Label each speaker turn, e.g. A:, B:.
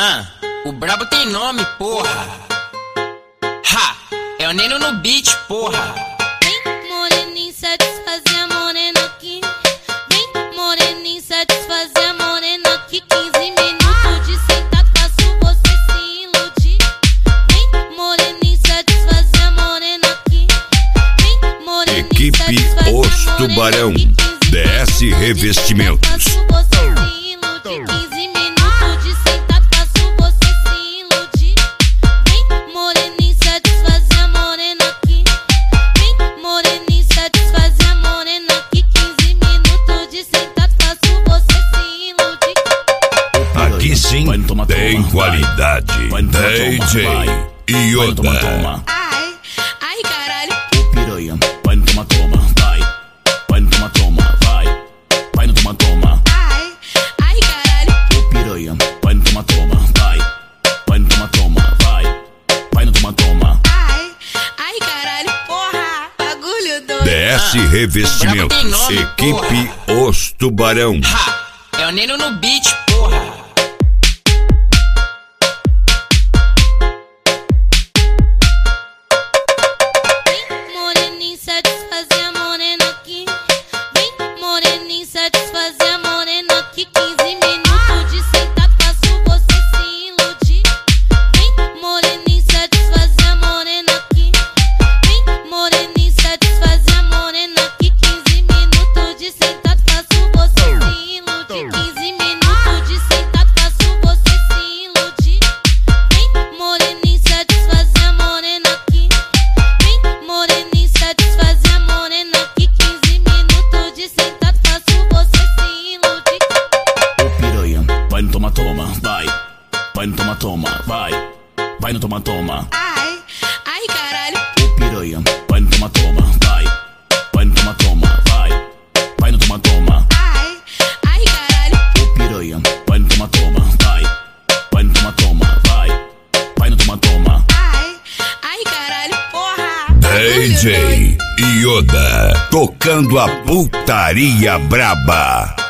A: O brabo tem nome, porra. Ha! É o Neno no beat, porra.
B: Vem, moreninho, satisfazer a morena aqui. Vem, moreninho, satisfazer a morena aqui. 15 minutos de sentado, faço você se iludir. Vem, moreninho, satisfazer a morena aqui. Vem, moreninho,
C: Equipe Os Tubarão, DS Revestimentos. Aqui sim tem qualidade. DJ Yoda.
B: Ai, caralho.
D: Piranha, vai no toma, toma, vai. Vai no toma, toma, vai. Vai no toma, toma.
B: Ai, caralho.
D: Piranha, vai no toma, toma, vai. Vai no toma, toma, vai. Vai no toma, toma.
B: Ai, caralho. Porra, bagulho doido.
C: DS Revestimentos. Equipe Os Tubarão.
A: Ha! É o Neno no beat, porra.
B: Satisfazer a morena aqui. Vem, moreninho, satisfazer a morena aqui. 15 minutos de sentado, faço você se iludir. Vem, moreninho, satisfazer a morena aqui. Vem, moreninho, satisfazer a morena aqui. 15 minutos de sentado, faço você se iludir. 15 minutos de sentado, faço você se iludir. Vem, moreninho, satisfazer a morena aqui. Vem, moreninho, satisfazer a morena aqui. 15 minutos de sentado, faço você se iludir.
D: Piranha, vai no toma, toma, vai. Vai no toma, toma, vai. Vai no toma, toma.
B: Ai, caralho.
D: Piranha, vai no toma, toma, vai. Vai no toma, toma, vai. Vai no toma, toma.
B: Ai, caralho.
D: Piranha, vai no toma, toma, vai. Vai no toma, toma, vai. Vai no toma, toma.
B: Ai, caralho. Porra.
C: DJ Yoda. Tocando a putaria braba.